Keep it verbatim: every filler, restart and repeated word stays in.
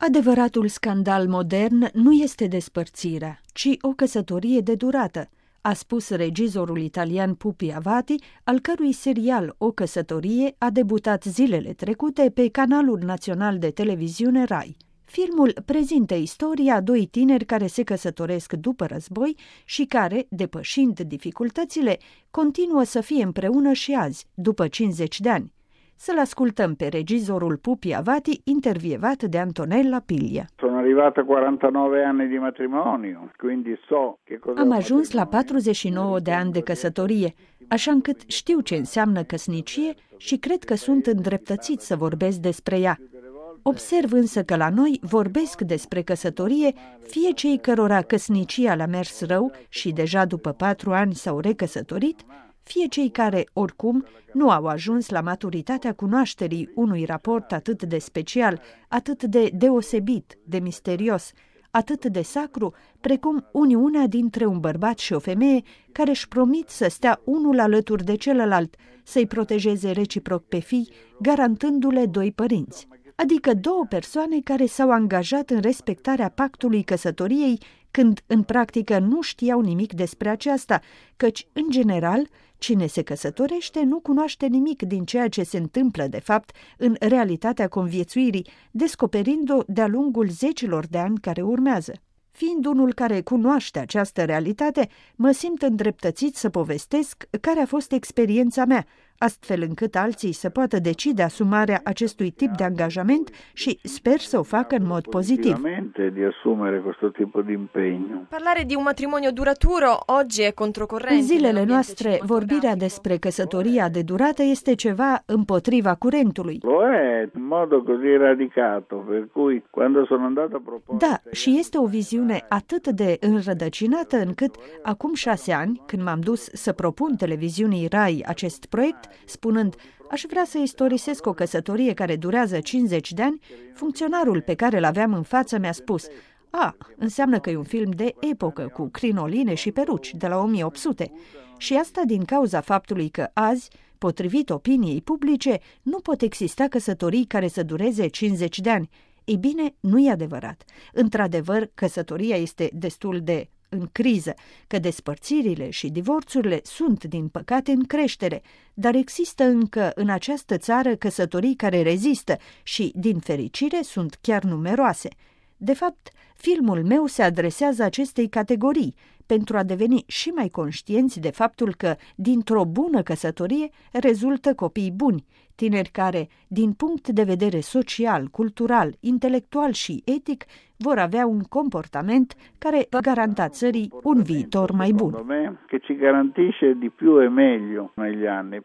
Adevăratul scandal modern nu este despărțirea, ci o căsătorie de durată, a spus regizorul italian Pupi Avati, al cărui serial O căsătorie a debutat zilele trecute pe canalul național de televiziune Rai. Filmul prezintă istoria a doi tineri care se căsătoresc după război și care, depășind dificultățile, continuă să fie împreună și azi, după cincizeci de ani. Să-l ascultăm pe regizorul Pupi Avati, intervievat de Antonella Piglia. Sono arrivato a quarantanove anni di matrimonio, quindi so che cosa. Am ajuns la patruzeci și nouă de ani de căsătorie, așa încât știu ce înseamnă căsnicie și cred că sunt îndreptățit să vorbesc despre ea. Observ însă că la noi vorbesc despre căsătorie fie cei cărora căsnicia le-a mers rău și deja după patru ani s-au recăsătorit, fie cei care, oricum, nu au ajuns la maturitatea cunoașterii unui raport atât de special, atât de deosebit, de misterios, atât de sacru, precum uniunea dintre un bărbat și o femeie care își promit să stea unul alături de celălalt, să-i protejeze reciproc pe fii, garantându-le doi părinți. Adică două persoane care s-au angajat în respectarea pactului căsătoriei, când în practică nu știau nimic despre aceasta, căci, în general, cine se căsătorește nu cunoaște nimic din ceea ce se întâmplă, de fapt, în realitatea conviețuirii, descoperind-o de-a lungul zecilor de ani care urmează. Fiind unul care cunoaște această realitate, mă simt îndreptățit să povestesc care a fost experiența mea, astfel încât alții să poată decide asumarea acestui tip de angajament și sper să o facă în mod pozitiv. Di assumere questo tipo di impegno. Parlare di un matrimonio duraturo oggi è controcorrente. În zilele noastre, vorbirea despre căsătoria de durată este ceva împotriva curentului. Lo è in modo così radicato, per cui quando sono andato a proporre. Da, și este o viziune atât de înrădăcinată încât acum șase ani, când m-am dus să propun televiziunii Rai acest proiect, spunând, aș vrea să istorisesc o căsătorie care durează cincizeci de ani, funcționarul pe care l-aveam în față mi-a spus, a, înseamnă că e un film de epocă, cu crinoline și peruci, de la o mie opt sute. Și asta din cauza faptului că azi, potrivit opiniei publice, nu pot exista căsătorii care să dureze cincizeci de ani. Ei bine, nu e adevărat. Într-adevăr, căsătoria este destul de în criză, că despărțirile și divorțurile sunt, din păcate, în creștere, dar există încă în această țară căsătorii care rezistă și, din fericire, sunt chiar numeroase. De fapt, filmul meu se adresează acestei categorii, pentru a deveni și mai conștienți de faptul că, dintr-o bună căsătorie, rezultă copii buni, tineri care, din punct de vedere social, cultural, intelectual și etic, vor avea un comportament care va garanta țării un viitor mai bun. Che ci garantisce di più e meglio negli anni.